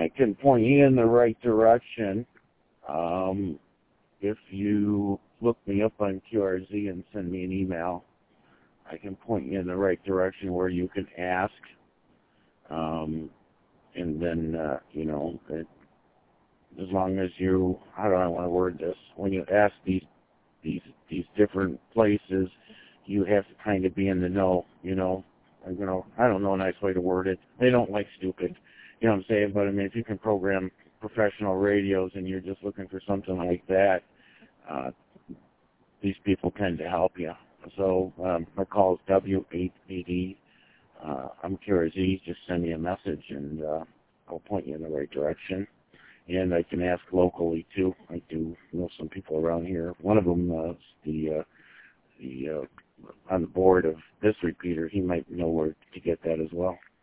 I can point you in the right direction. If you look me up on QRZ and send me an email, I can point you in the right direction where you can ask. And then, as long as you, how do I want to word this? When you ask these different places, you have to kind of be in the know, I don't know a nice way to word it. They don't like stupid, you know what I'm saying? But I mean, if you can program professional radios and you're just looking for something like that, these people tend to help you. So my call is W880. I'm QRZ. Just send me a message and I'll point you in the right direction. And I can ask locally too. I do know some people around here. One of them is the on the board of this repeater. He might know where to get that as well.